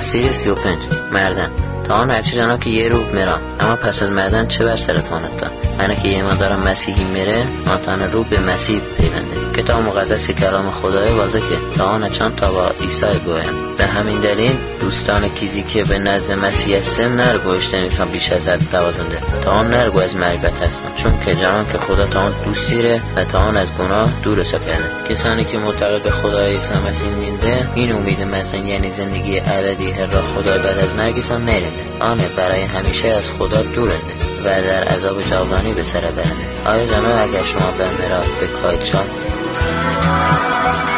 مسیح 35 مردن تا آن هرچی جانا که یه روب میران، اما پس از مردن چه بر سرتانت دا؟ منه که یه ما دارم مسیحی میره آنتان روب به مسیح پیونده. کتاب مقدس که کلام خدای واضح که تا آن چند تا با عیسی گویم. به همین دلیل دوستان کیزی که به نزد مسیح هستن نرگو اشتنیسان بیش از حد دوازنده تا آن نرگو از مرگت هستن، چون که جهان که خدا تا آن دوستیره و تا آن از گناه دور کرده. کسانی که معتقد به خدای عیسی مسیح نینده این امید مزن یعنی زندگی ابدی هر را خدا بعد از مرگشان میرنده، آن برای همیشه از خدا دورنده و در عذاب جاودانی به سر برنده. آیا جناب اگر شما به مراد به کایت شد